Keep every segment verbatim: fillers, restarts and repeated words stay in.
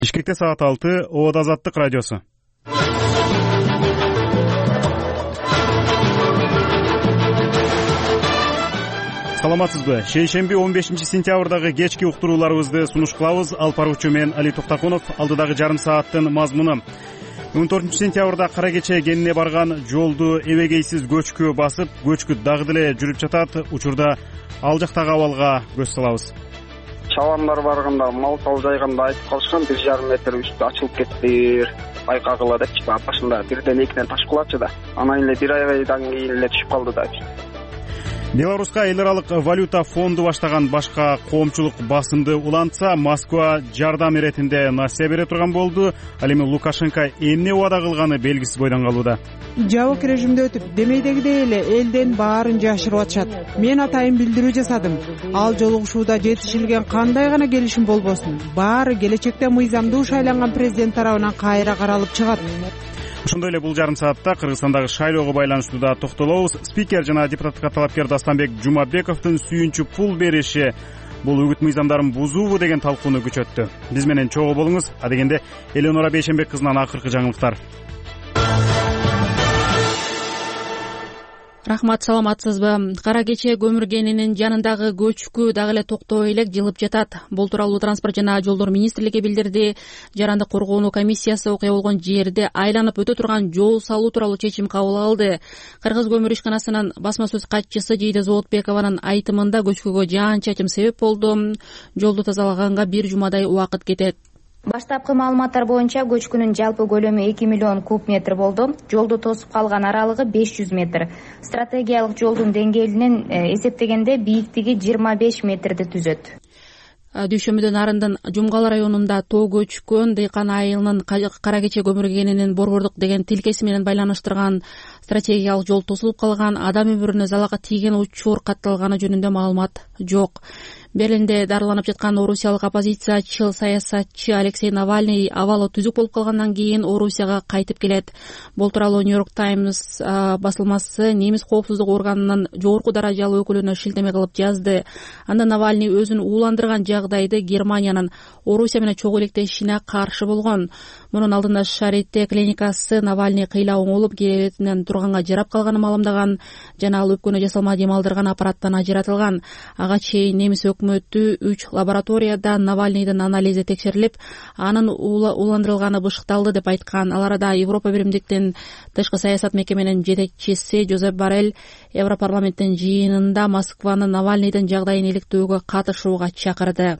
Бишкекте саат алты, Оот Азаттык радиосу. Саламатсызбы? Шейшемби он бешинчи сентябрдагы кечки уктурууларыбызды сунуш кылабыз. Алып баруучу мен Али Токтакунов. Алдыдагы жарым сааттын мазмуну. он төртүнчү сентябрда Кара Кече кенине барган жолду эбегейсиз көчкү басып, көчкү дагы деле жүрүп жатат. Учурда ал жактагы абалга көз салабыз. Чабандар барганда, мал тал жайганда айтып калышкан, бир жарым метр үстү ачылып кетти, байкагыла депчи. Башында бирден экиден таш кулачы да. Анан эле бир айдан кийин эле түшүп калды да. Беларуска эл аралык валюта фонду баштаган башка коомчулук басымды улантса, Москва жардам иретинде насыя бере турган болду. Ал эми Лукашенко эмне убада кылганы белгисиз бойдон калууда. Жабык режимде өтүп, демейдегидей эле элден баарын жашырып атышат. Мен атайын билдирүү жасадым. Ал жолугушууда жетишилген кандай гана келишим болбосун, баары келечекте мыйзамдуу шайланган президент тарабынан кайра каралып чыгат. Ошондой эле бул жарым саатта Кыргызстандагы шайлоого байланыштуу да токтолобуз. Спикер жана депутаттыкка талапкер Дастанбек Жумабековдун сүйүнчү пул бериши бул үгүт мыйзамдарын бузуубу деген талкууну күчөттү. Биз менен чогуу болуңуз. Адегенде Эленора Бейшенбек кызынан акыркы жаңылыктар. Рахмат, саламатсызбы? Кара Кече көмүргенинин жанындагы көчкү дагы эле токтой элек жылып жатат. Бул тууралуу Транспорт жана жолдор министрлиги билдирди. Жаранды коргоонуу комиссиясы окуя болгон жерде айланып өтө турган жол салуу тууралуу чечим кабыл алды. Кыргыз көмүр ишканасынын басма сөз катчысы Жейде Зоотбекованын айтымында көчкүгө жаан чачым себеп болду. Жолду тазалаганга бир жумадай убакыт кетет. Баштапкы маалыматтар боюнча көчкүнүн жалпы көлөмү эки миллион куб метр болду. Жолду тосуп калган аралыгы беш жүз метр. Стратегиялык жолдун деңгээлинен эсептегенде бийиктиги жыйырма беш метрди түзөт. Дүйшөмбүдөн нарындын Жумгал районунда тоо көчкөн дыйкан айылынын Кара Кече көмүргенинин борбордук деген тилкеси менен байланыштырган стратегиялык жол тосулуп калган, адам өмүрүнө залалга тийген учур катталганы жөнүндө маалымат жок. Берлинде дарыланып жаткан орусиялык оппозициячыл саясатчы Алексей Навальный абалы түзүк болуп калгандан кийин Орусияга кайтып келет. Бул тууралуу New York Times басылмасы немис коопсуздук органынын жогорку даражалуу өкүлүнө шилтеме кылып жазды. Анда Навальный өзүн ууландырган жагдайды Германиянын Орусия менен чогуу электешине каршы болгон. Мунун алдында Шарите клиникасы Навальный кыйла оңолуп киребетинен турганга жарап калганын маалымдаган жана ал өпкөнү жасалма дем алдырган аппараттан ажыратылган. Ага чейин немис өкмөтү үч лабораторияда Навальныйдын анализи текшерилип, анын ууландырылганы бышыкталды деп айткан. Ал арада Европа биримдиктин тышкы саясат мекеменин жетекчиси Жозеп Боррелл Европарламенттин жыйынында Москваны Навальныйдын жагдайын иликтөөгө катышууга чакырды.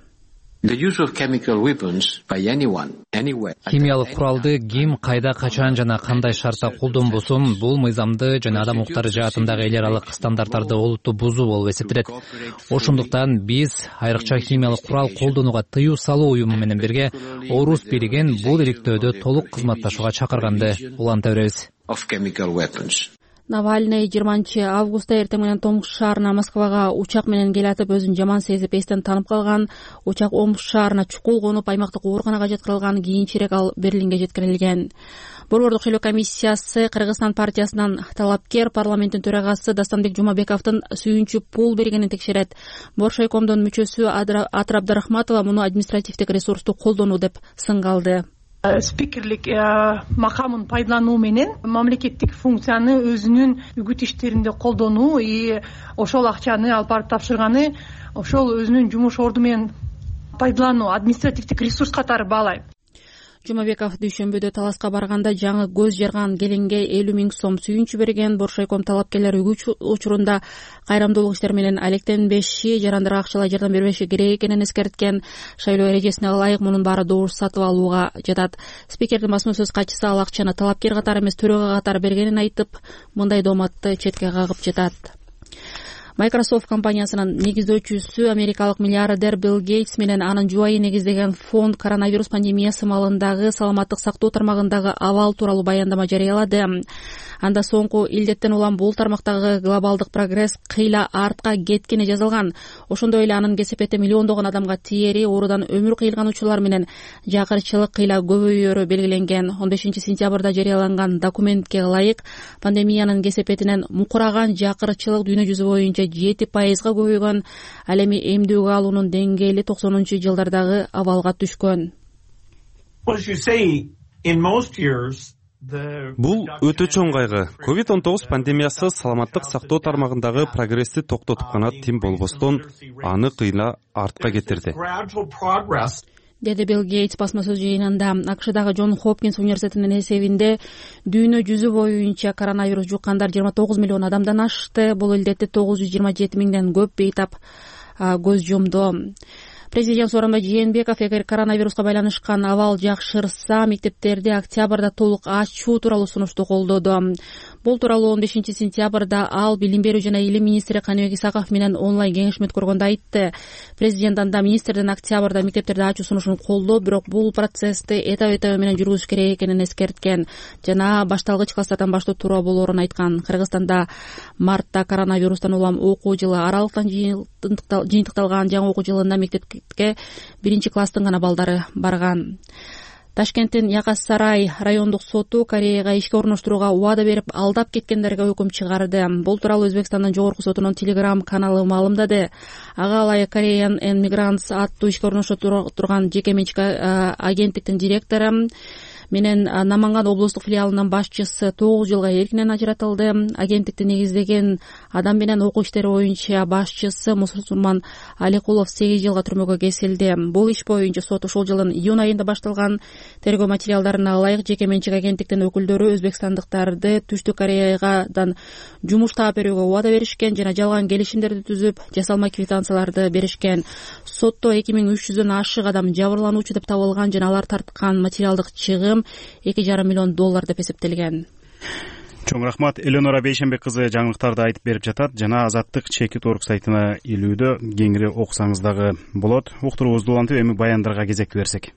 Химиялык куралды ким, кайда, качан жана кандай шартта колдонбосун, бул мыйзамды жана адам укуктары жаатындагы эл аралык стандарттарды олуттуу бузуу болуп эсептелет. Ошондуктан биз айрыкча химиялык курал колдонууга тыюу салуу уюму менен бирге Орус бийлигин бул иликтөөдө толук кызматташууга чакырганды уланта беребиз. Навальный жыйырманчы августта эртең менен Томск шаарына Москвага учак менен келатып, өзүн жаман сезип эстен танып калган. Учак Омск шаарына чукул конуп, аймактык ооруканага жеткирилган, кийинчерээк ал Берлинге жеткирилген. Борбордук шайлоо комиссиясы Кыргызстан партиясынан талапкер парламенттин төрагасы Дастанбек Жумабековдун сүйүнчү пул бергенин текшерет. Боршайкомдун мүчөсү Атыр Абдрахматова муну административдик ресурсту колдонуу деп сынгалды. Спикерлик макамын пайдалануу менен мамлекеттик функцияны өзүнүн үгүт иштеринде колдонуу и ошол акчаны алып барып тапшырганы ошол өзүнүн жумуш орду менен пайдалануу административдик ресурс катары баалайм. Жумабеков дүйшөмбүдө Таласка барганда жаңы көз жарган келинге элүү миң сом сүйүнчү берген. Боршайком талапкерлер үгүт учурунда кайрамдуулук иштери менен алектенбеши, жарандырга акчалай жардам бербеши керек экенин эскерткен. Шайлоо эрежесине ылайык мунун баары добуш сатып алууга жатат. Спикердин басма сөз катчысы ал акчаны талапкер катары эмес, төрөгө катары бергенин айтып, мындай дооматты четке кагып жатат. Microsoft компаниясынын негиздөөчүсү америкалык миллиардер Билл Гейтс менен анын жубайы негиздеген фонд коронавирус пандемиясы маалындагы саламаттык сактоо тармагындагы абал тууралуу баяндама жарыялады. Анда соңку илдеттен улам бул тармактагы глобалдык прогресс кыйла артка кеткени жазылган. Ошондой эле анын кесепети миллиондогон адамга тиери, оорудан өмүр кыйылган учурлар менен жакырчылык кыйла көбөйөрү белгиленген. он бешинчи сентябрда жарыяланган документке ылайык пандемиянын кесепетинен мукураган жакырчылык дүйнө жүзү боюнча жети пайызга көбөйгөн. Ал эми эмдөөгө алуунун деңгээли токсонунчу жылдардагы абалга түшкөн. Бул өтө чоң кайгы. ковид он тогуз пандемиясы саламаттык сактоо тармагындагы прогрессти токтотуп гана тим болбостон аны кыйла артка кетирди, деди Билл Гейтс басма сөз жыйынында. АКШдагы Джон Хопкинс университетинин эсебинде дүйнө жүзү боюнча коронавирус жуккандар жыйырма тогуз миллион адамдан ашты. Бул илдетти тогуз жүз жыйырма жети миңден көп бейтап көз жумду. Президент Сооронбай Жээнбеков эгер коронавируска байланышкан абал жакшырса, мектептерди октябрда толук ачуу тууралуу сунушту колдоду. Бул тууралуу он бешинчи сентябрда ал билим берүү жана илим министри Каныбек Исаков менен онлайн кеңешме өткөргөндө айтты. Президент анда министрдин октябрда мектептерди ачуу сунушун колдоо, бирок бул процессти этап-этабы менен жүргүзүш керек экенин эскерткен жана башталгыч класстардан баштоо туура болоорун айткан. Кыргызстанда мартта коронавирустан улам окуу жылы аралыктан жыйынтыкталган. Жаңы окуу жылында мектепке биринчи класстын гана балдары барган. Ташкенттин Якас Сарай райондук соту Кореяга ишке орноштурууга убада берип алдап кеткендерге өкүм чыгарды. Бул тууралуу Өзбекстандын жогорку сотунун Telegram каналы маалымдады. Ага ылайык Korean Migrants аттуу ишке орношо турган жеке менчик агенттиктин директору менен Наманган облустук филиалынын башчысы тогуз жылга эркинен ажыратылды. Агенттикти негиздеген адам менен окуу иштери боюнча башчысы Мусулман Аликулов сегиз жылга түрмөгө кесилди. Бул иш боюнча сот ушул жылдын июнь айында башталган. Тергөө материалдарына ылайык жеке менчик агенттиктин өкүлдөрү Өзбекстандыктарды Түштүк Кореядан жумуш таап берүүгө убада беришкен жана жалган келишимдерди түзүп, жасалма квитанцияларды беришкен. Сотто эки миң үч жүздөн ашык адам жабырлануучу деп табылган жана алар тарткан материалдык чыгым эки жарым миллион доллар деп эсептелген. Чоң рахмат. Эленора Бейшенбек кызы жаңылыктарды айтып берип жатат жана Азаттык чекит орг сайтына илүүдө, кеңири окусаңыз дагы болот. Уктуруубузду улантып эми баяндарга кезек берсек.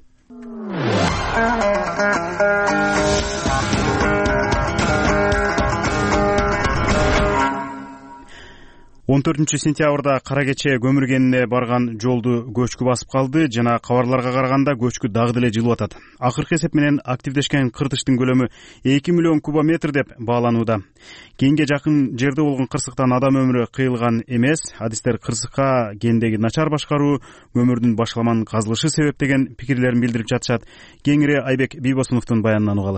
он төртүнчү сентябрда кара кече көмүргенине барган жолду көчкү басып калды жана кабарларга караганда көчкү дагы деле жылып атат. Акыркы эсеп менен активдешкен кыртыштын көлөмү эки миллион кубометр деп бааланууда. Кенге жакын жерде болгон кырсыктан адам өмүрү кыйылган эмес. Адистер кырсыкка кендеги начар башкаруу, көмүрдүн башаламан казылышы себеп деген пикирлерин билдирип жатышат. Кеңири Айбек Бийбосуновдун баянынан угалы.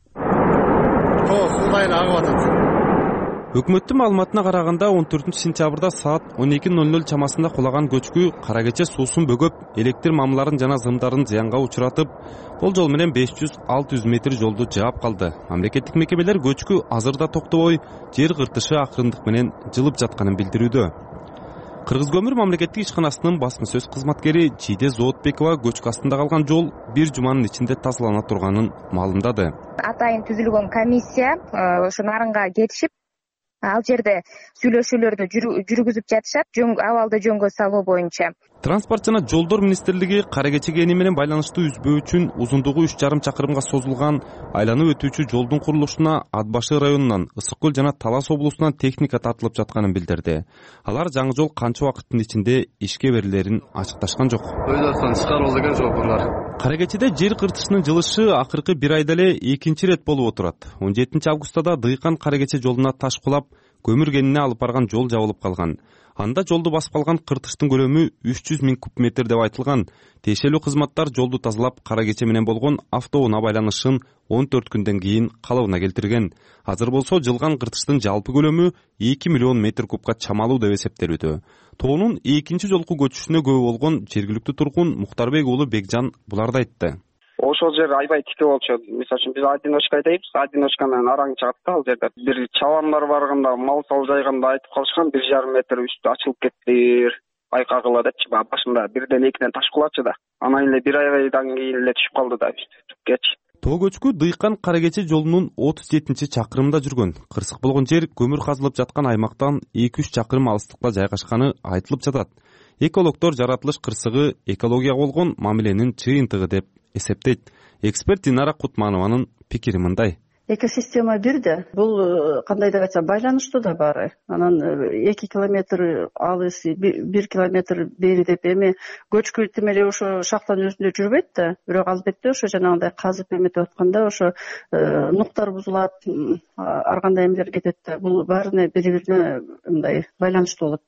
Суу агып атат. Өкмөттүн маалыматына караганда он төртүнчү сентябрда саат он эки ноль ноль чамасында кулаган көчкү кара кече суусун бөгөп, электр мамларын жана зымдарын зыянга учуратып, бул жол менен беш жүз алты жүз метр жолду жаап калды. Мамлекеттик мекемелер көчкү азырда токтобой жер кыртышы акырындык менен жылып жатканын билдирүүдө. Кыргыз көмүр мамлекеттик ишканасынын басма сөз кызматкери Жиде Зоотбекова көчкү астында калган жол бир жуманын ичинде тазалана турганын маалымдады. Атайын түзүлгөн комиссия ошо нарынга кетишип, ал жерде сүйлөшүүлөрдү жүргүзүп жатышат, абалды жөнгө салуу боюнча. Транспорт жана жолдор министрлиги кара кече кени менен байланыштуу үзбөө үчүн узундугу үч жарым чакырымга созулган айланып өтүүчү жолдун курулушуна Ат башы районунан, Ысык көл жана Талас облусунан техника тартылып жатканын билдирди. Алар жаңы жол канча убакыттын ичинде ишке берилерин ачыкташкан жок. Өйдөртөн чыгарып алган жок булар. Кара кечеде жер кыртышынын жылышы акыркы бир айда эле экинчи ирет болуп отурат. он жетинчи августта да Дыйкан кара кече жолуна таш кулап, көмүр кенине алып барган жол жабылып калган. Анда жолду басып калган кыртыштын көлөмү үч жүз миң куб метр деп айтылган. Тиешелүү кызматтар жолду тазалап, кара кече менен болгон автоунаа байланышын он төрт күндөн кийин калыбына келтирген. Азыр болсо жылган кыртыштын жалпы көлөмү эки миллион метр кубка чамалуу деп эсептелүүдө. Тоонун экинчи жолку көчүшүнө күбө болгон жергиликтүү тургун Мухтарбек уулу Бекжан буларды айтты. Ошол жер аябай тике болчу. Мисалы үчүн биз одиночка дейбиз. Одиночка менен араң чыгат да ал жерде. Бир чабандар барганда, мал сал жайганда айтып калышкан бир жарым метр үстү ачылып кетти. Айкагыла депчи, башында бирден экиден таш кулачу да. Анан эле бир айдан кийин эле түшүп калды да үстү. Кеч. Тоо көчкү Дыйкан кара кече жолунун отуз жетинчи чакырымында жүргөн. Кырсык болгон жер көмүр казылып жаткан аймактан эки үч чакырым алыстыкта жайгашканы айтылып жатат. Экологдор жаратылыш кырсыгы экологияга болгон мамиленин чыйынтыгы деп эсептейт. Эксперт Динара Кутманованын пикири мындай. Экосистема бирде. Бул кандай деп айтсам байланыштуу да баары. Анан эки километр алыс, бир километр бери деп эми көчкү тим эле ошо шахтанын өзүндө жүрбөйт да. Бирок албетте ошо жанагындай казып эметип атканда ошо нуктар бузулат, ар кандай эмелер кетет да. Бул баарына бири-бирине мындай байланыштуу болот да.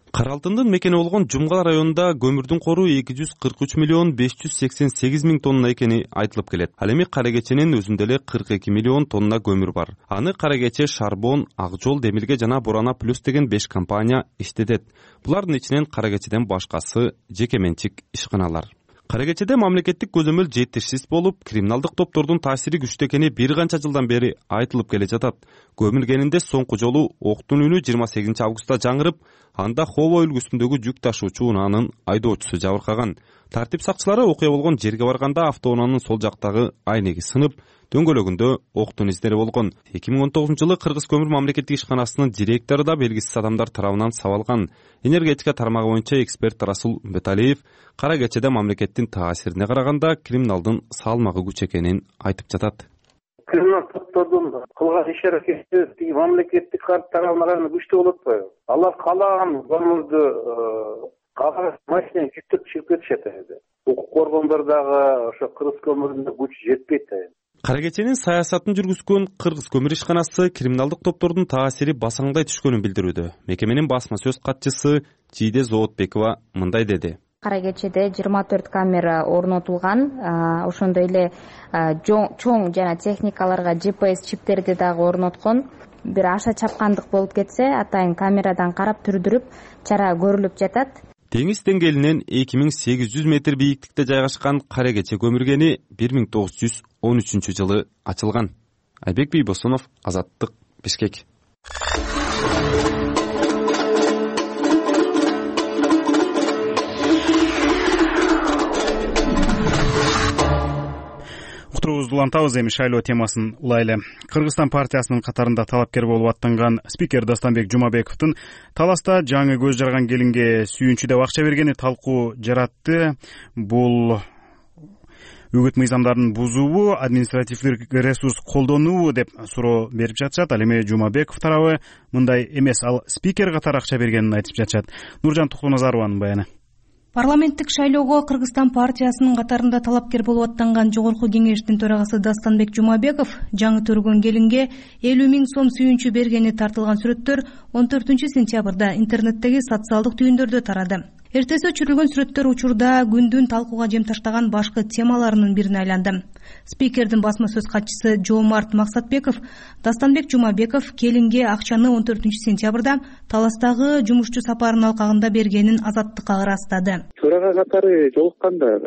Кара Алтындын мекени болгон Жумгала районунда көмүрдүн кору эки жүз кырк үч миллион беш жүз сексен сегиз миң тонна экени айтылып келет. Ал эми Кара Кеченин өзүндө эле кырк эки миллион тонна көмүр бар. Аны Кара Кече, Шарбон, Ак жол, Демирге жана Бурана плюс деген беш компания иштетет. Булардын ичинен Кара Кечеден башкасы жеке менчик ишканалар. Кара Кечеде мамлекеттик көзөмөл жетишсиз болуп, криминалдык топтордун таасири күчтүү экени бир канча жылдан бери айтылып келе жатат. Көмүлгенинде соңку жолу октун үнү жыйырма сегизинчи августта жаңырып, анда Хово үлгүсүндөгү жүк ташуучу унаанын айдоочусу жабыркаган. Тартип сакчылары окуя болгон жерге барганда автоунаанын сол жактагы айнеги сынып, дөңгөлөгүндө октун издери болгон. эки миң он тогузунчу жылы Кыргыз көмүр мамлекеттик ишканасынын директору да белгисиз адамдар тарабынан сабалган. Энергетика тармагы боюнча эксперт Расул Беталиев Кара Кечеде мамлекеттин таасирине караганда криминалдын салмагы күч экенин айтып жатат. Криминалдык топтордун кылган иш аракети тиги мамлекеттик тарабына караганда күчтүү болуп атпайбы? Алар каалаган көмүрдү каалаган машинени жүктөп чыгып кетишет эди. Укук коргондор дагы ошо Кыргыз көмүрүнө күч жетпейт. Кара Кеченин саясатын жүргүзгөн Кыргыз көмүр ишканасы криминалдык топтордун таасири басаңдай түшкөнүн билдирүүдө. Мекеменин басма сөз катчысы Жийде Зоотбекова мындай деди. Кара Кечеде жыйырма төрт камера орнотулган, ошондой эле чоң жана техникаларга джи пи эс чиптерди дагы орноткон. Бир аша чапкандык болуп кетсе, атайын камерадан карап түрдүрүп, чара көрүлүп жатат. Деңиз деңгээлинен эки миң сегиз жүз метр бийиктикте жайгашкан Кара Кече көмүргени бир миң тогуз жүз он үчүнчү жылы ачылган. Айбек Бийбосунов, Азаттык, Бишкек. Уктуруубузду улантабыз, эми шайлоо темасын улайлы. Кыргызстан партиясынын катарында талапкер болуп аттанган спикер Дастанбек Жумабековдун таласта жаңы көз жарган келинге сүйүнчү деп акча бергени талкуу жаратты. Бул үгүт мыйзамдарын бузуубу, административдик ресурс колдонуубу деп суроо берип жатышат. Ал эми Жумабеков тарабы мындай эмес, ал спикер катары акча бергенин айтып жатышат. Нуржан Токтоназарованын баяны. Парламенттик шайлоого Кыргызстан партиясынын катарында талапкер болуп аттанган Жогорку кеңештин төрагасы Дастанбек Жумабеков жаңы төргөн келинге элүү миң сом сүйүнчү бергени тартылган сүрөттөр он төртүнчү сентябрда интернеттеги социалдык түйүндөрдө тарады. Эртеси өчүрүлгөн сүрөттөр учурда күндүн талкууга жем таштаган башкы темаларынын бирине айланды. Спикердин басма сөз катчысы Жоомарт Максатбеков Дастанбек Жумабеков келинге акчаны он төртүнчү сентябрда таластагы жумушчу сапарынын алкагында бергенин Азаттыкка ырастады. Төрага катары жолукканда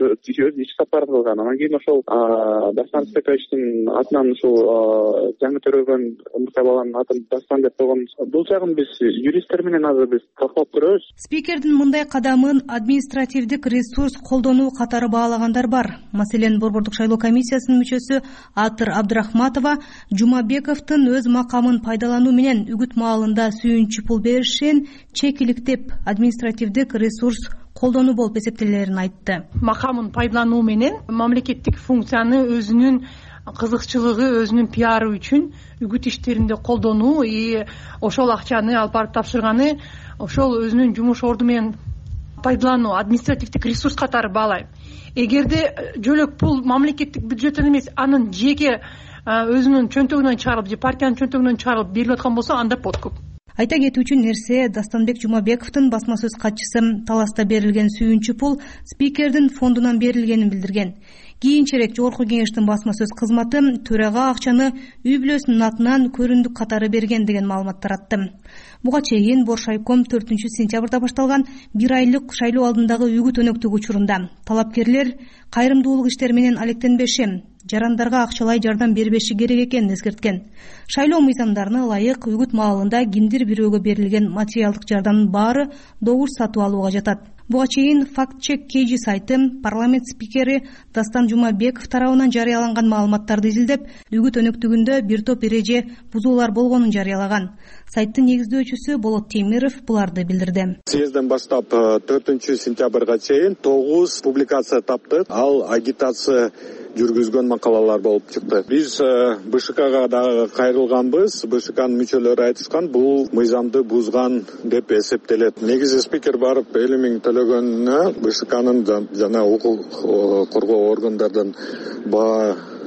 өз иш сапарын кылган. Анан кийин ошол Дастанбек Спековичтин атынан ушул жаңы төрөгөн мурта баланын атын Дастан деп койгон. Бул жагын биз юристтер менен азыр биз талкалап көрөбүз. Спикердин мындай кадамын административдик ресурс колдонуу катары баалагандар бар. Маселен, Борбордук шайлоо комиссиясынын мүчөсү Атыр Абдрахматова Жумабековдун өз макамын пайдалануу менен үгүт маалында сүйүнчү пул беришин чекиликтеп административдик ресурс колдонуу болуп эсептелерин айтты. Макамын пайдалануу менен мамлекеттик функцияны өзүнүн кызыкчылыгы, өзүнүн пиары үчүн үгүт иштеринде колдонуу, и ошол акчаны алып барып тапшырганы ошол өзүнүн жумуш орду менен пайдалануу, административдик ресурс катары баалайм. Эгерде жөлөк пул мамлекеттик бюджеттен эмес, анын жеке өзүнүн чөнтөгүнөн чыгарылып же партиянын чөнтөгүнөн чыгарылып берилип аткан болсо, анда подкуп. Айта кетүүчү нерсе, Дастанбек Жумабековдун басма сөз катчысы таласта берилген сүйүнчү пул спикердин фондунан берилгенин билдирген. Кийинчерээк Жогорку кеңештин басма сөз кызматы төрага акчаны үй бүлөсүнүн атынан көрүндүк катары берген деген маалымат таратты. Буга чейин Боршайком төртүнчү сентябрда башталган бир айлык шайлоо алдындагы үгүт өнөктүк учурунда талапкерлер кайрымдуулук иштери менен алектенбеши, жарандарга акчалай жардам бербеши керек экенин эскерткен. Шайлоо мыйзамдарына ылайык үгүт маалында кимдир бирөөгө берилген материалдык жардамдын баары добуш сатып алууга жатат. Буга чейин факт-чек кей джи сайты парламент спикери Дастан Жумабеков тарабынан жарыяланган маалыматтарды изилдеп, үгүт өнөктүгүндө бир топ эреже бузуулар болгонун жарыялаган. Сайттын негиздөөчүсү Болот Темиров буларды билдирди. Съезден баштап төртүнчү сентябрга чейин тогуз публикация таптык. Ал агитация жүргүзгөн макалалар болуп чыкты. Биз БШКга дагы кайрылганбыз. БШКнын мүчөлөрү айтышкан, бул мыйзамды бузган деп эсептелет. Негизи спикер барып элүү миң төлөгөнүнө БШКнын жана укук коргоо органдардын баа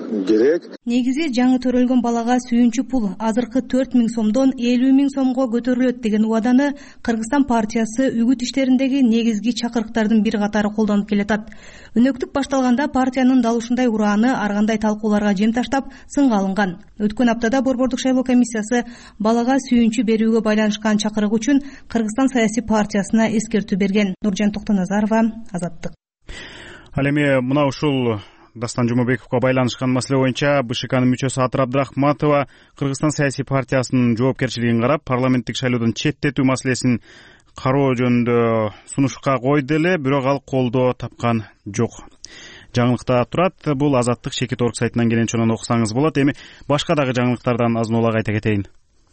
керек. Негизи жаңы төрөлгөн балага сүйүнчү пул азыркы төрт миң сомдон элүү миң сомго көтөрүлөт деген убаданы Кыргызстан партиясы үгүт иштериндеги негизги чакырыктардын бир катары колдонуп келатат. Өнөктүк башталганда партиянын дал ушундай урааны ар кандай талкууларга жем таштап сынга алынган. Өткөн аптада Борбордук шайлоо комиссиясы балага сүйүнчү берүүгө байланышкан чакырык үчүн Кыргызстан саясий партиясына эскертүү берген. Нуржан Токтоназарова, Азаттык. Ал эми мына ушул Дастан Жумабековго байланышкан маселе боюнча БШКнын мүчөсү Атыр Абдрахматова Кыргызстан саясий партиясынын жоопкерчилигин карап, парламенттик шайлоодон четтетүү маселесин кароо жөнүндө сунушка койду эле, бирок ал колдоо тапкан жок. Жаңылыкта турат. Бул Азаттык Шекит орг сайтынан келген чонон окусаңыз болот. Эми башка дагы жаңылыктардан азын улак айта кетейин.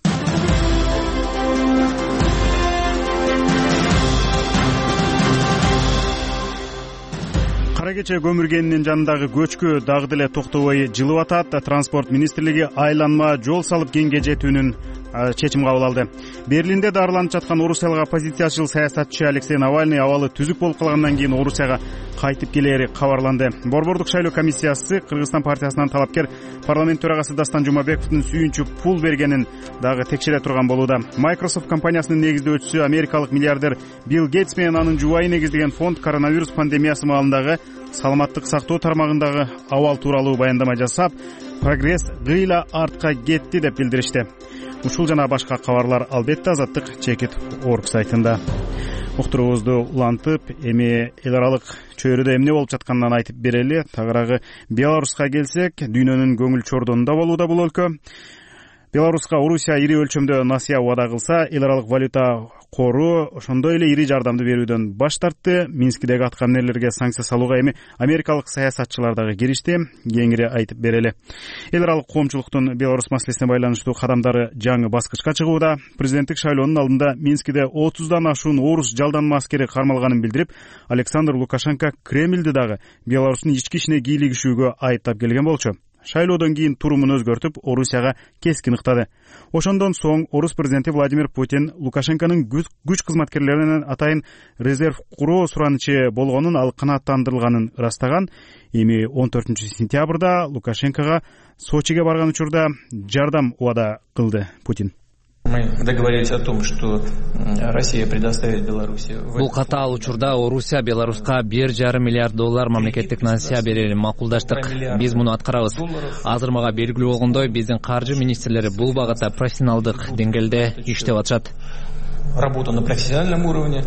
Кара кече көмүргенинин жанындагы көчкү дагы деле токтобой жылып атат. Транспорт министрлиги айланма жол салып кеңге жетүүнүн чечим кабыл алды. Берлинде дарыланып жаткан орусиялык оппозициячыл саясатчы Алексей Навальный абалы түзүк болуп калгандан кийин Орусияга кайтып келери кабарланды. Борбордук шайлоо комиссиясы Кыргызстан партиясынан талапкер парламент төрагасы Дастан Жумабековдун сүйүнчү пул бергенин дагы текшере турган болууда. Microsoft компаниясынын негиздөөчүсү америкалык миллиардер Билл Гейтс менен анын жубайы негиздеген фонд коронавирус пандемиясы маалындагы саламаттык сактоо тармагындагы абал тууралуу баяндама жасап, прогресс гыйла артка кетти деп билдиришти. Ушул жана башка кабарлар албетте Азаттык Чекит орг сайтында. Уктуруубузду улантып, эми эл аралык чөйрөдө эмне болуп жатканын айтып берели. Тагыраагы Беларуска келсек, дүйнөнүн көңүл чордонунда болууда бул өлкө. Беларуска Орусия ири өлчөмдө насыя убада кылса, эл аралык валюта кору ошондой эле ири жардамды берүүдөн баш тартты. Минскидеги аткаминерлерге санкция салууга эми америкалык саясатчылар дагы киришти. Кеңири айтып берели. Эл аралык коомчулуктун Беларусь маселесине байланыштуу кадамдары жаңы баскычка чыгууда. Президенттик шайлоонун алдында Минскиде отуздан ашуун орус жалданма аскери кармалганын билдирип, Александр Лукашенко Кремльди дагы Беларустун ички ишине кийлигишүүгө айыптап келген болчу. Шайлоодон кийин турумун өзгөртүп, Орусияга кескин ыктады. Ошондон соң орус президенти Владимир Путин Лукашенконун күч кызматкерлеринен атайын резерв куруу суранычы болгонун, ал канааттандырылганын ырастаган. Эми он төртүнчү сентябрда Лукашенкого Сочиге барган учурда жардам убада кылды Путин. Мы договорились о том, что Россия предоставит Беларуси. Бул катаал учурда Орусия Беларуска бир жарым миллиард доллар мамлекеттик насыя берерин макулдаштык. Биз муну аткарабыз. Азыр мага белгилүү болгондой, биздин каржы министрлери бул багытта профессионалдык деңгээлде иштеп атышат. Работа на профессиональном уровне.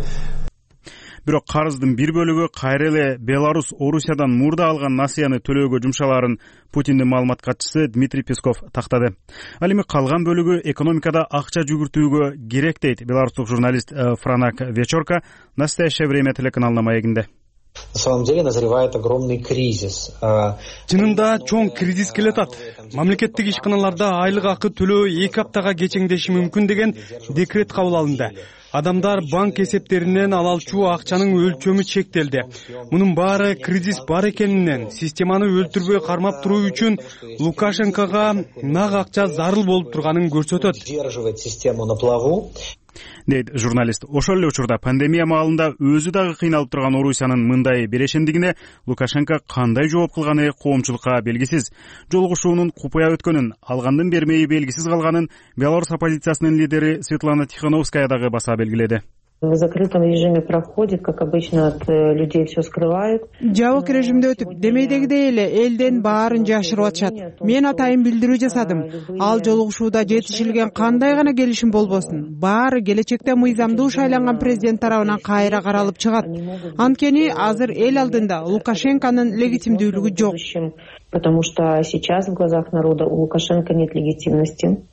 Бирок карыздын бир бөлүгү кайра эле Беларусь Орусиядан мурда алган насыяны төлөөгө жумшалаарын Путиндин маалымат катчысы Дмитрий Песков тактады. Ал эми калган бөлүгү экономикада акча жүгүртүүгө керек дейт белорустук журналист Франак Вечорка «Настоящее время» телеканалына маегинде. На самом деле назревает огромный кризис. Чынында чоң кризис келатат. Мамлекеттик ишканаларда айлык акы төлөө эки аптага кечеңдеши мүмкүн деген декрет кабыл алынды. Адамдар банк эсептеринен ала алчу акчанын өлчөмү чектелди. Мунун баары кризис бар экенинен, системаны өлтүрбөй кармап туруу үчүн Лукашенкого нак акча зарыл болуп турганын көрсөтөт. Держивать систему на плаву. Дейт журналист. Ошол эле учурда пандемия маалында өзү дагы кыйналып турган Орусиянын мындай берешендигине Лукашенко кандай жооп кылганы коомчулукка белгисиз. Жолугушуунун купуя өткөнүн, алгандын бермеyi белгисиз калганын Беларусь оппозициясынын лидери Светлана Тихановская дагы баса белгиледи. В закрытом режиме проходит, как обычно, от людей все скрывают. Жабык режимде өтүп, демейдегидей эле элден баарын жашырып атышат. Мен атайын билдирүү жасадым. Ал жолугушууда жетишилген кандай гана келишим болбосун, баары келечекте мыйзамдуу шайланган президент тарабынан кайра каралып чыгат. Анткени азыр эл алдында Лукашенконун легитимдүүлүгү жок. Потому что сейчас в глазах народа у Лукашенко нет легитимности.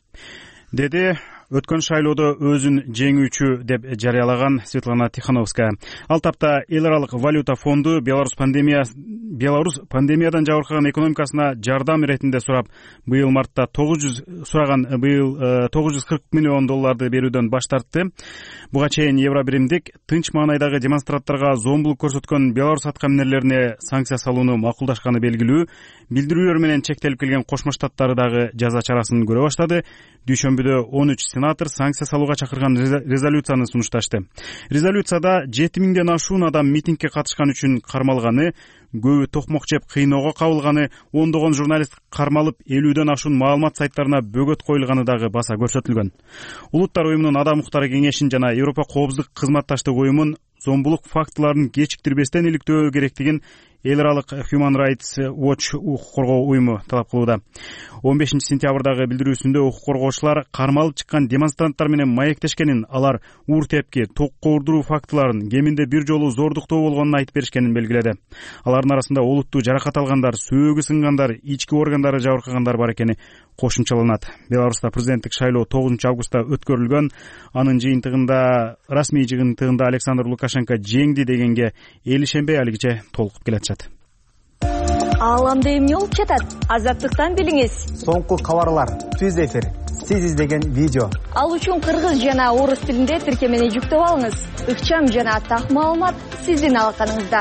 Деди өткөн шайлоодо өзүн жеңүүчү деп жарыялаган Светлана Тихановская. Ал тапта эл аралык валюта фонду Беларусь пандемия Беларусь пандемиядан жабыркаган экономикасына жардам иретинде сурап, быйыл мартта тогуз жүз сураган быйыл тогуз жүз кырк миллион долларды берүүдөн баш тартты. Буга чейин Евробиримдик тынч маанайдагы демонстранттарга зомбулук көрсөткөн Беларусь аткаминерлерине санкция салууну макулдашканы белгилүү. Билдирүүлөр менен чектелип келген Кошмо Штаттары дагы жаза чарасын көрө баштады. Дүйшөмбүдө он үч сенатор санкция салууга чакырган резолюцияны сунушташты. Резолюцияда жети миңден ашуун адам митингге катышкан үчүн кармалганы, көбү токмок жеп кыйноого кабылганы, ондогон журналист кармалып, элүүдөн ашуун маалымат сайттарына бөгөт коюлганы дагы баса көрсөтүлгөн. Улуттар уюмунун Адам укуктары кеңешин жана Европа коопсуздук кызматташтык уюмун зомбулук фактыларын кечиктирбестен иликтөө керектигин эл аралык Human Rights Watch укук коргоо уюму талап кылууда. он бешинчи сентябрдагы билдирүүсүндө укук коргоочулар кармалып чыккан демонстранттар менен маектешкенин, алар уур тепки, ток коордуруу фактыларын, кеминде бир жолу зордуктоо болгонун айтып беришкенин белгиледи. Алардын арасында олуттуу жаракат алгандар, сөөгү сынгандар, ички органдары жабыркагандар бар экени кошумчаланат. Беларуста президенттик шайлоо тогузунчу августта өткөрүлгөн. Анын жыйынтыгында, расмий жыйынтыгында Александр Лукашенко жеңди дегенге эл ишенбей алигиче толкуп келатышат. Ааламда эмне болуп жатат? Азаттыктан билиңиз. Соңку кабарлар, түз эфир, сиз издеген видео. Ал үчүн кыргыз жана орус тилинде тиркемени жүктөп алыңыз. Ыкчам жана так маалымат сиздин алаканыңызда.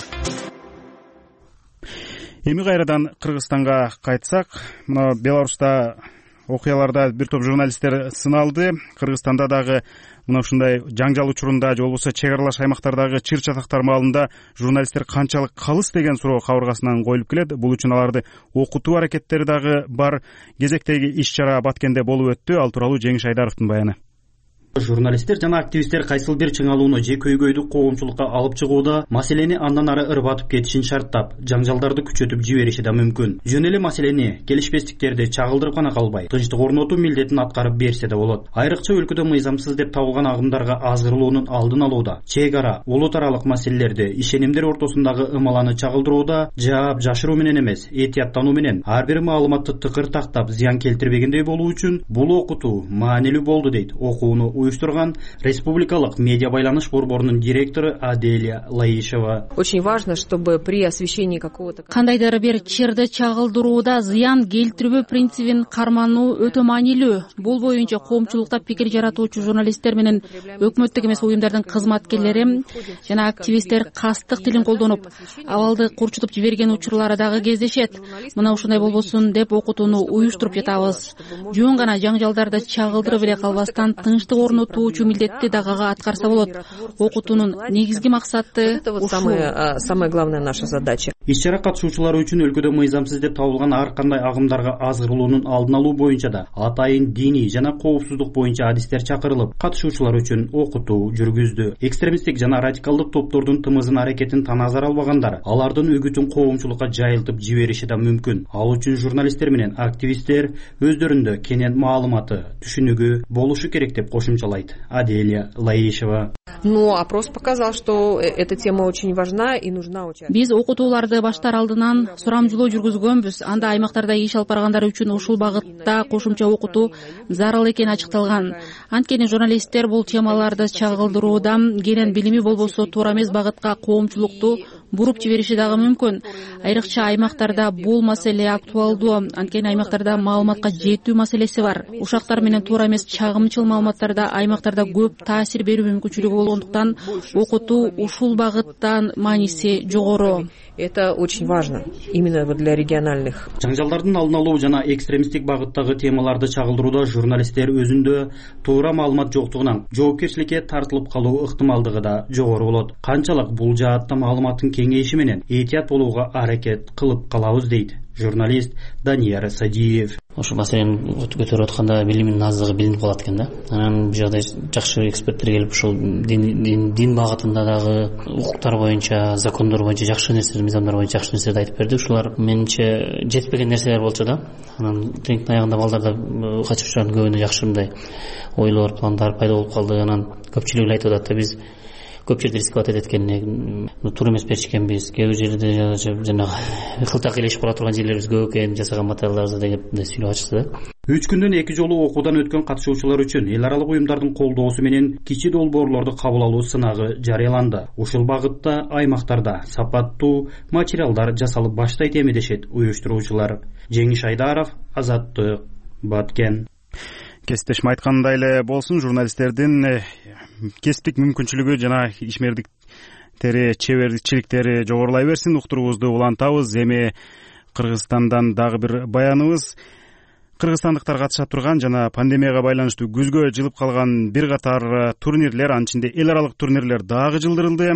Эми кайрадан Кыргызстанга кайтсак, мына Беларуста окуяларда бир топ журналисттер сыналды. Кыргызстанда дагы мына ушундай жаңжал учурунда же болбосо чек аралаш аймактардагы чыр чатактар маалында журналисттер канчалык калыс деген суроо кабыргасынан коюлуп келет. Бул үчүн аларды окутуу аракеттери дагы бар. Кезектеги иш-чара Баткенде болуп өттү. Ал тууралуу Жеңиш Айдаровдун баяны. Журналисттер жана активисттер кайсыл бир чыңалууну же көйгөйдү коомчулукка алып чыгууда маселени андан ары ырбатып кетишин шарттап, жаңжалдарды күчөтүп жибериши да мүмкүн. Жөн эле маселени келишпестиктерди чагылдырып гана калбай, тынчтык орнотуу милдетин аткарып берсе да болот. Айрыкча өлкөдө мыйзамсыз деп табылган агымдарга азгырылуунун алдын алууда, чек ара, улут аралык маселелерди, ишенимдер ортосундагы ымаланы чагылдырууда жаап жашыруу менен эмес, этияттануу менен ар бир маалыматты тыкыр тактап зыян келтирбегендей болуу үчүн бул окутуу маанилүү болду дейт окууну уюштурган Республикалык медиа байланыш борборунун директору Аделия Лаишева. Очень важно, чтобы при освещении какого-то кандайдыр бир чырды чагылдырууда зыян келтирбөө принцибин кармануу өтө маанилүү. Бул боюнча коомчулукта пикир жаратуучу журналисттер менен өкмөттүк эмес уюмдардын кызматкерлери жана активисттер кастык тилин колдонуп, абалды курчутуп жиберген учурлары дагы кездешет. Мына ушундай болбосун деп окутууну уюштуруп жатабыз. Жөн гана жаңжалдарды чагылдырып эле калбастан тынчтык орнотуучу милдетти дагы аткарса болот. Окутуунун негизги максаты ушул. Самая главная наша задача. Иш-чара катышуучулары үчүн өлкөдө мыйзамсыз деп табылган ар кандай агымдарга азгырылуунун алдын алуу боюнча да атайын диний жана коопсуздук боюнча адистер чакырылып, катышуучулар үчүн окутуу жүргүздү. Экстремисттик жана радикалдык топтордун тымызын аракетин таназар албагандар алардын үгүтүн коомчулукка жайылтып жибериши да мүмкүн. Ал үчүн журналисттер менен активисттер өздөрүндө кенен маалыматы, түшүнүгү болушу керек деп кошумчалайт Аделия Лаишева. Но опрос показал, что эта тема очень важна и нужна участие. Биз окутууларды баштар алдынан сурамжылоо жүргүзгөнбүз. Анда аймактарда иш алып баргандар үчүн ушул багытта кошумча окутуу зарыл экени ачыкталган. Анткени журналисттер бул темаларды чагылдырууда кенен билими болбосо туура эмес багытка коомчулукту буруп жибериши дагы мүмкүн. Айрыкча аймактарда бул маселе актуалдуу. Анткени аймактарда маалыматка жетүү маселеси бар. Ушактар менен туура эмес чагымчыл маалыматтарда аймактарда көп таасир берүү мүмкүнчүлүгү болгондуктан окутуу ушул багыттан мааниси жогору. Это очень важно именно для региональных. Жаңжалдардын алдын алуу жана экстремисттик багыттагы темаларды чагылдырууда журналисттер өзүндө туура маалымат жоктугунан жоопкерчиликке тартылып калуу ыктымалдыгы да жогору болот. Канчалык бул жаатта маалыматтын кеңейиши менен этият болууга аракет кылып калабыз дейт журналист Данияр Садиев. Ошо маселени көтөрүп атканда билимдин аздыгы билинип калат экен да. Анан бул жакта жакшы эксперттер келип ушул дин дин, дин багытында дагы укуктар боюнча, закондор боюнча жакшы нерселер, мыйзамдар боюнча жакшы нерселерди айтып берди. Ушулар менимче жетпеген нерселер болчу да. Анан тренингдин аягында балдарда катышуучулардын көбүнө жакшы мындай ойлор, пландар пайда болуп калды. Анан көпчүлүгү эле айтып атат да, биз көп жерде рисковать этет экен, туура эмес беришкенбиз. Кээ бир жерде жанагы кылтак илешип кала турган жерлерибиз көп экен, жасаган материалдарыбызды деп сүйлөп ачышты да. Үч күндөн эки жолу окуудан өткөн катышуучулар үчүн эл аралык уюмдардын колдоосу менен кичи долбоорлорду кабыл алуу сынагы жарыяланды. Ушул багытта аймактарда сапаттуу материалдар жасалып баштайт эми дешет уюштуруучулар. Жеңиш Айдаров, Азаттык, Баткен. Кесиптешим айткандай эле болсун, журналисттердин кесиптик мүмкүнчүлүгү жана ишмердиктери, чеберчиликтери жогорулай берсин. Уктуруубузду улантабыз. Эми Кыргызстандан дагы бир баяныбыз. Кыргызстандыктар катышат турган жана пандемияга байланыштуу күзгө жылып калган бир катар турнирлер, анын ичинде эл аралык турнирлер дагы жылдырылды.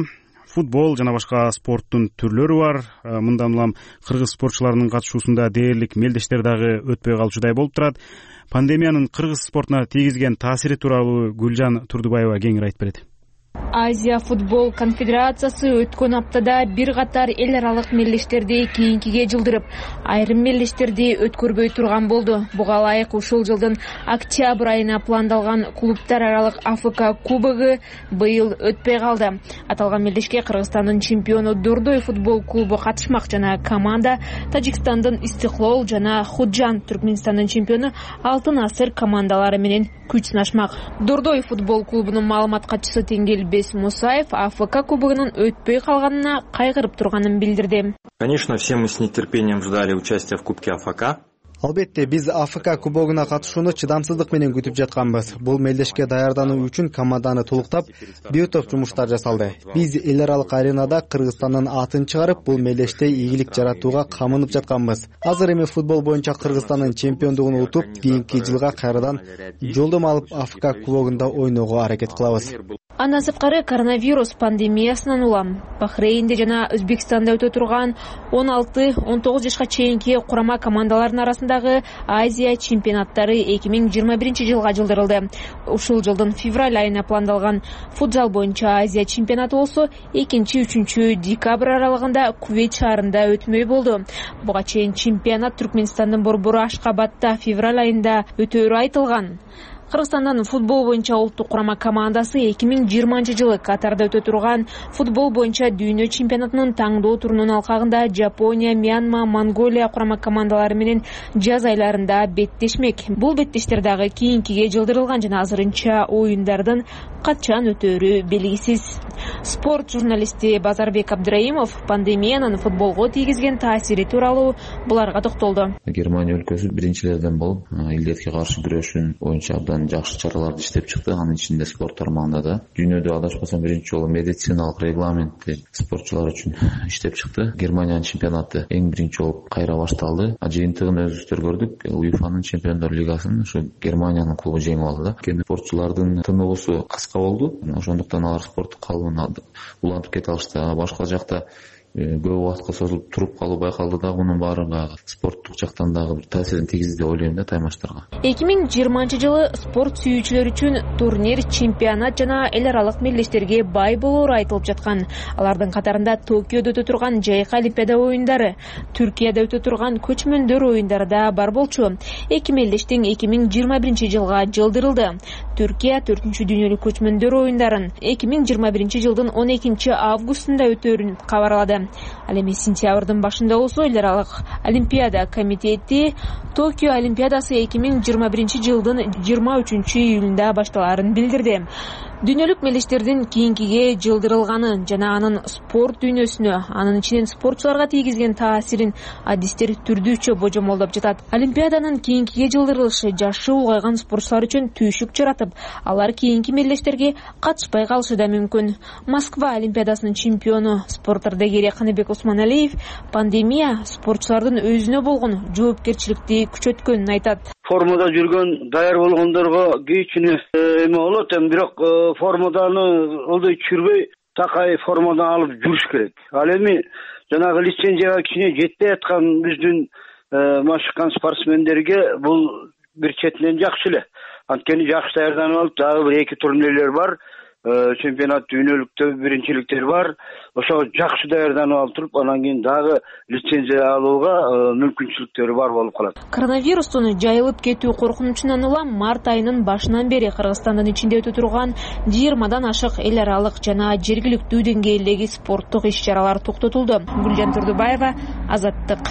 футбол жана башка спорттун түрлөрү бар. Мындан улам кыргыз спортчуларынын катышуусунда дээрлик мелдештер дагы өтпөй калчудай болуп турат. Пандемиянын кыргыз спортуна тийгизген таасири тууралуу Гүлжан Турдубаева кеңири айтып берет. Азия футбол конфедерациясы өткөн аптада бир катар эл аралык мелдештерди кийинкиге жылдырып, айрым мелдештерди өткөрбөй турган болду. Буга ылайык ушул жылдын октябрь айына пландалган клубтар аралык АФК кубогу быйыл өтпөй калды. Аталган мелдешке Кыргызстандын чемпиону Дордой футбол клубу катышмак жана команда Тажикстандын Истиклол жана Худжан, Түркмөнстандын чемпиону Алтын Асыр командалары менен күч сынашмак. Дордой футбол клубунун маалымат катчысы Тенгелбес Мусаев АФК кубогунун өтпөй калганына кайгырып турганын билдирди. Конечно, все мы с нетерпением ждали участия в Кубке АФК. Албетте, биз АФК кубогуна катышууну чыдамсыздык менен күтүп жатканбыз. Бул мелдешке даярдануу үчүн команданы толуктап, бир топ жумуштар жасалды. Биз эл аралык аренада Кыргызстандын атын чыгарып, бул мелдеште ийгилик жаратууга камынып жатканбыз. Азыр эми футбол боюнча Кыргызстандын чемпиондугун утуп, кийинки жылга кайрадан жолдом алып АФК кубогунда ойноого аракет кылабыз. Андан сырткары коронавирус пандемиясынан улам Бахрейнде жана Өзбекстанда өтө турган он алты он тогуз жашка чейинки курама командалардын арасындагы Азия чемпионаттары эки миң жыйырма биринчи жылга жылдырылды. Ушул жылдын февраль айына пландалган футзал боюнча Азия чемпионаты болсо экинчи үчүнчү декабрь аралыгында Кувейт шаарында өтмөй болду. Буга чейин чемпионат Түркмөнстандын борбору Ашкабадта февраль айында өтөөрү айтылган. Кыргызстандын футбол боюнча улуттук курама командасы эки миң жыйырманчы жылы Катарда өтө турган футбол боюнча дүйнө чемпионатынын таңдоо турунун алкагында Жапония, Мьянма, Монголия курама командалары менен жаз айларында беттешмек. Бул беттештер дагы кийинкиге жылдырылган жана азырынча оюндардын качан өтөөрү белгисиз. Спорт журналисти Базарбек Абдраимов пандемиянын футболго тийгизген таасири тууралуу буларга токтолду. Германия өлкөсү биринчилерден болуп, илдетке каршы күрөшүүн боюнча абдан жакшы чараларды иштеп чыкты. Анын ичинде спорт тармагында да дүйнөдө адашпасам биринчи жолу медициналык регламентти спортчулар үчүн иштеп чыкты. Германиянын чемпионаты эң биринчи болуп кайра башталды. Жыйынтыгын өзүбүздөр көрдүк. УЕФАнын чемпиондор лигасын ушу Германиянын клубу жеңип алды да. Кene спортчулардын тыныбысы кыска болду. Ошондуктан алар спорттук калыбын улантып кете алышты. Башка жакта көп убакытка созулуп туруп калуу байкалды да, мунун баарыга спорттук жактан дагы бир таасирин тийгизди деп ойлойм да таймаштарга. эки миң жыйырманчы жылы спорт сүйүүчүлөр үчүн турнир, чемпионат жана эл аралык мелдештерге бай болоору айтылып жаткан. Алардын катарында Токиодо өтө турган жайкы олимпиада оюндары, Түркияда өтө турган көчмөндөр оюндары да бар болчу. Эки мелдештин эки миң жыйырма биринчи жылга жылдырылды. Түркия төртүнчү дүйнөлүк көчмөндөр оюндарын эки миң жыйырма биринчи жылдын он экинчи августунда өтөөрүн кабарлады. Ал эми сентябрдын башында болсо эл аралык олимпиада комитети Токио олимпиадасы эки миң жыйырма биринчи жылдын жыйырма үчүнчү июлунда башталаарын билдирди. Дүйнөлүк мелдештердин кийинкиге жылдырылганын жана анын спорт дүйнөсүнө, анын ичинен спортчуларга тийгизген таасирин адистер түрдүүчө божомолдоп жатат. Олимпиаданын кийинкиге жылдырылышы жашы улгайган спортчулар үчүн түйшүк жаратып, алар кийинки мелдештерге катышпай калышы да мүмкүн. Москва олимпиадасынын чемпиону спорт ардагери Каныбек Усманалиев пандемия спортчулардын өзүнө болгон жоопкерчиликти күчөткөнүн айтат. Формада жүргөн, даяр болгондорго кийичине эме болот, эми бирок формаданы олдой чүрбөй такай формадан алып жүрүш керек. Ал эми жанагы лицензияга кичине жетпей аткан биздин машыккан спортсмендерге бул бир четинен жакшы эле. Анткени жакшы даярданып алып, дагы бир эки турнирлер бар. Чемпионат дүйнөлүктө биринчиликтер бар. Ошо жакшы даярданып алып туруп, анан кийин дагы лицензия алууга мүмкүнчүлүктөрү бар болуп калат. Коронавирустун жайылып кетүү коркунучунан улам март айынын башынан бери Кыргызстандын ичинде өтө турган жыйырмадан ашык эл аралык жана жергиликтүү деңгээлдеги спорттук иш-чаралар токтотулду. Гүлжан Турдубаева, Азаттык.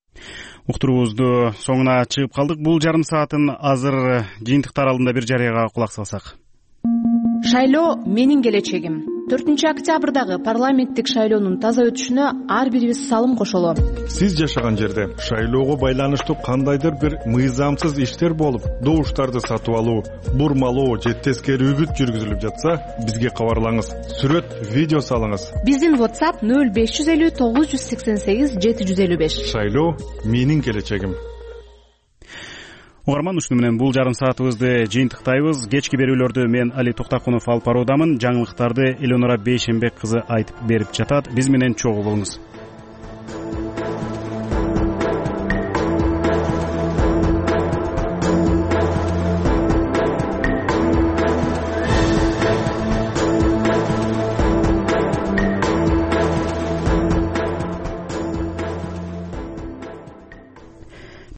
Уктуруубузду соңуна чыгып калдык. Бул жарым саатын азыр жыйынтыктар алдында бир жарыяга кулак салсак. Шайлоо менин келечегим. төртүнчү октябрдагы парламенттик шайлоонун таза өтүшүнө ар бирибиз салым кошолу. Сиз жашаган жерде шайлоого байланыштуу кандайдыр бир мыйзамсыз иштер болуп, добуштарды сатып алуу, бурмалоо же тескери үгүт жүргүзүлүп жатса, бизге кабарлаңыз. Сүрөт, видео салыңыз. Биздин WhatsApp нөл беш жүз элүү тогуз жүз сексен сегиз жети жүз элүү беш. Шайлоо менин келечегим. угарман, ушуну менен бул жарым саатыбызды жыйынтыктайбыз. Кечки берүүлөрдү мен Али Токтакунов алып баруудамын. Жаңылыктарды Элеонора Бейшенбек кызы айтып берип жатат. Биз менен чогуу болуңуз.